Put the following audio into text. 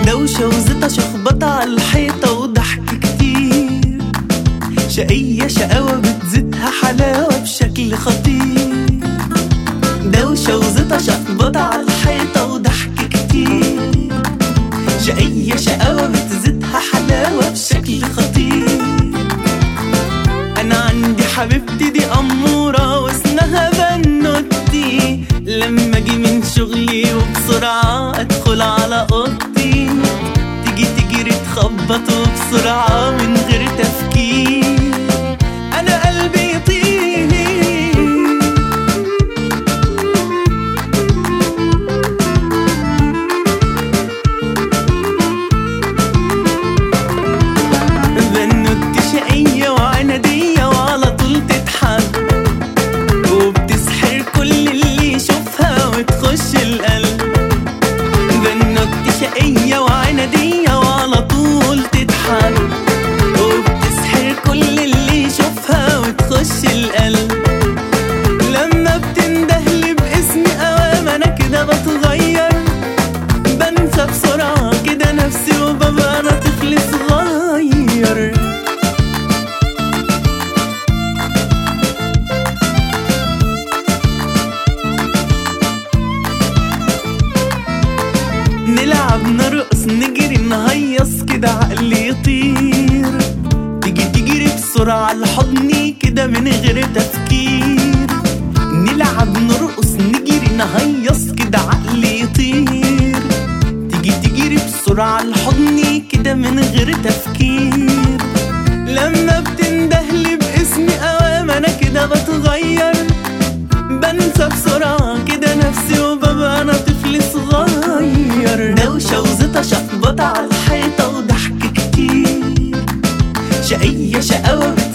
دوشة وزيطة شخبطة على الحيطة وضحك كتير، شقية شقاوة بتزيدها حلاوة بشكل خطير. دوشة وزيطة شخبطة على الحيطة وضحك كتير، شقية شقاوة بتزيدها حلاوة بشكل خطير. أنا عندي حبيبتي دي أمورة واسمها بنوتي، لما أجي من شغلي وبسرعة أدخل على أوضتي، تيجي تجري تخبط وبسرعة من غير تفكير، أنا قلبي يطير. بنوتي شقية وعنادية وعلى طول تتحب، وبتسحر كل اللي يشوفها وتخش القلب. بنوتي شقية وعنادية وعلى طول تتحب، وبتسحر كل اللي يشوفها وتخش القلب. لما بتندهلي باسمي أوام أنا كده بتغير، بنسى بسرعة كده نفسي وببقى أنا طفل صغير. نلعب نرقص نجري نهيص كده عقلي يطير، تيجي تجري بسرعة لحضني كده من غير تفكير. نلعب نرقص نجري نهيص كده عقلي يطير، تيجي تجري بسرعة لحضني كده من غير تفكير. لما بتندهلي باسمي أوام أنا كده بتغير، بنسى بسرعة كده نفسي وببقى أنا طفل صغير. دوشة وزيطة شخبطة على الحيطة وضحك كتير، شقية شقاوة